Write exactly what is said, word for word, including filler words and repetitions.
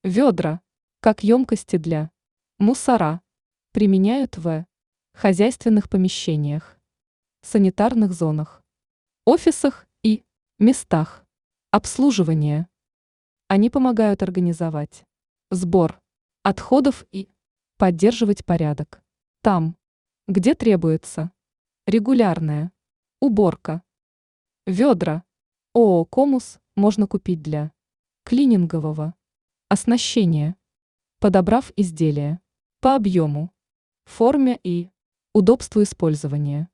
Ведра, как емкости для мусора, применяют в хозяйственных помещениях, санитарных зонах, офисах и местах обслуживания. Они помогают организовать сбор отходов и поддерживать порядок там, где требуется регулярная уборка. Ведра ООО «Комус» можно купить для клинингового оснащения, подобрав изделия по объему, форме и удобству использования.